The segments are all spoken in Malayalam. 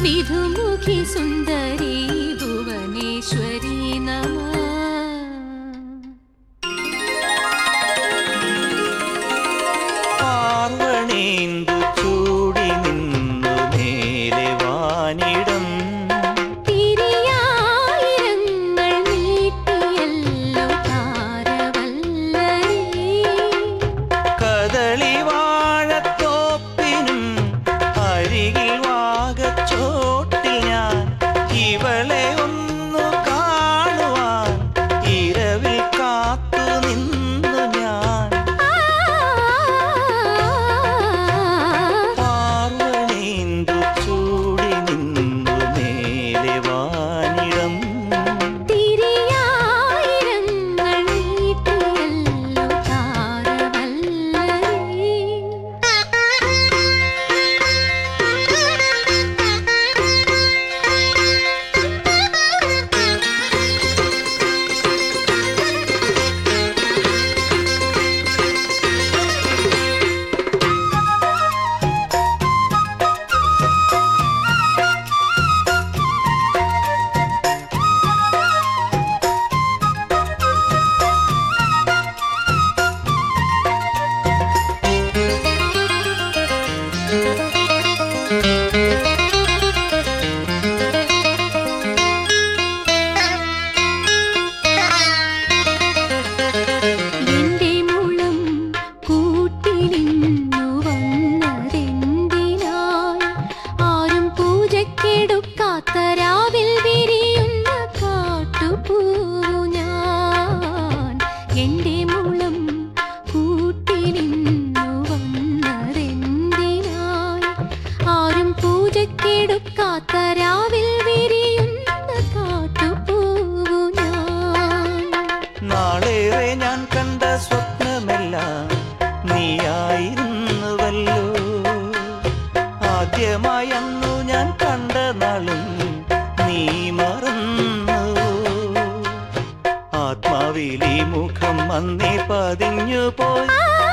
विधुमुखी सुन्दरी भुवनेश्वरी नमः। പാർവണേന്ദു ചൂടി നിന്നു മേലെ വാനിടം തിരിയായിരങ്ങൾ നീട്ടിയല്ലോ താരവല്ലരി. കദളി വാഴത്തോപ്പിനും അരികിൽ വാകച്ചോട്ടിൽ ഞാൻ ഇവളെ ഒന്നു കാണുവാൻ ഇരവിൽ കാത്തു നിന്നു ഞാൻ. പാർവണേന്ദു ചൂടി നിന്നു മേലെ വാനിടം തിരിയായിരങ്ങൾ നീട്ടിയല്ലോ താരവല്ലരി. എന്റെ മുളം കൂട്ടിലിന്നു വന്നതെന്തിനായി? ആരും പൂജക്കെടുക്കാത്ത രാവിൽ വിരിയുന്ന കാട്ടുപൂവു ഞാൻ. എന്റെ മുളം കൂട്ടിലിന്നു വന്നതെന്തിനായി? ആരും പൂജക്കെടുക്കാത്ത രാവിൽ വിരിയുന്ന കാട്ടുപൂവു ഞാൻ. നാളേറെ ഞാൻ കണ്ട സ്വപ്നമെല്ലാം നീയായിരുന്നുവല്ലോ. ആദ്യമായി അന്നു ഞാൻ കണ്ട നാളും നീ മറന്നു. ആത്മാവിലി മുഖം അന്നേ പതിഞ്ഞു പോയി.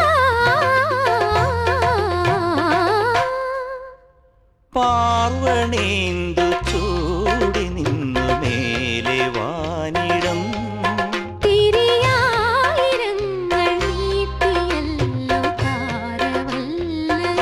പാർവണേന്ദു ചൂടി നിന്നു മേലെ വാനിടം തിരിയായിരങ്ങൾ നീട്ടിയല്ലോ താരവല്ലരി.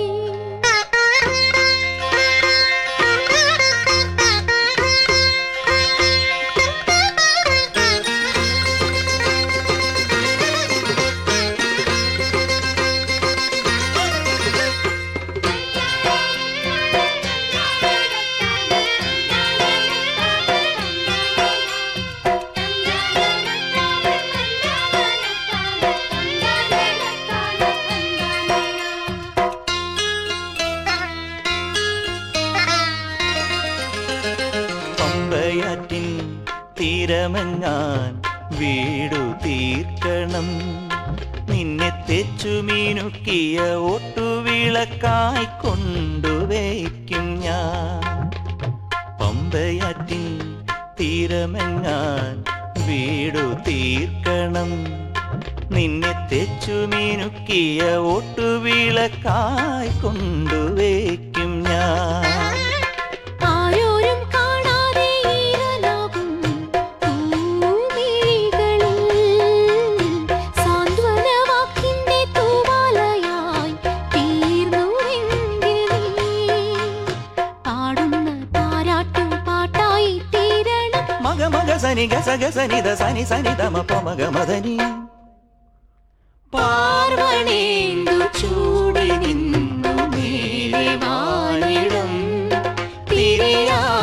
പമ്പയാറ്റിൻ തീരമെങ്ങാൻ വീടു തീർക്കണം. നിന്നെ തെച്ചു മീനുക്കിയ ഒട്ടുവിളക്കായി കൊണ്ടുവയ്ക്കും ഞാൻ. പമ്പയാറ്റിൻ തീരമെങ്ങാൻ വീടു തീർക്കണം. നിന്നെ തെച്ചു മീനുക്കിയ ഒട്ടുവിളക്കായി കൊണ്ടുവയ്ക്കും ഞാൻ. ആരോരും കാണാതെ ഈറനാകും പൂമിഴികളിൽ സാന്ത്വനവാക്കിന്റെ തൂവാലയായി തീർന്നുവെങ്കിൽ നീ പാടുന്ന താരാട്ടുപാട്ടായി തീരണം. മഗ മഗ സനി ഗസ ഗസനിത സനി സനിതമ പമഗ മദനി. പാർവണേന്ദു ചൂടി നിന്നു മേലെ വാനിടം തിരിയാ